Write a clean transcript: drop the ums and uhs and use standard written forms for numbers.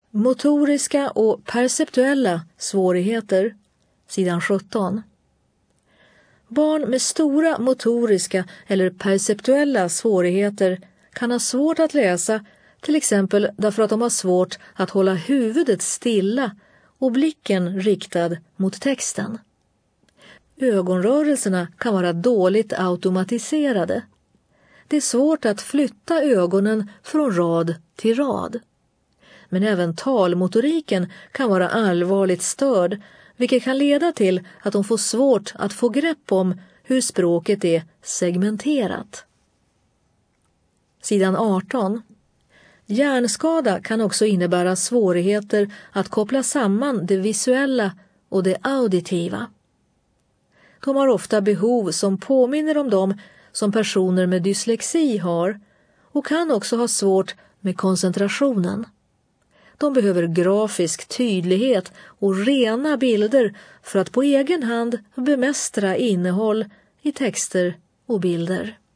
Motoriska och perceptuella svårigheter, sidan 17. Barn med stora motoriska eller perceptuella svårigheter kan ha svårt att läsa, till exempel därför att de har svårt att hålla huvudet stilla och blicken riktad mot texten. Ögonrörelserna kan vara dåligt automatiserade. Det är svårt att flytta ögonen från rad till rad. Men även talmotoriken kan vara allvarligt störd, vilket kan leda till att de får svårt att få grepp om hur språket är segmenterat. Sidan 18. Hjärnskada kan också innebära svårigheter att koppla samman det visuella och det auditiva. De har ofta behov som påminner om dem som personer med dyslexi har och kan också ha svårt med koncentrationen. De behöver grafisk tydlighet och rena bilder för att på egen hand bemästra innehåll i texter och bilder.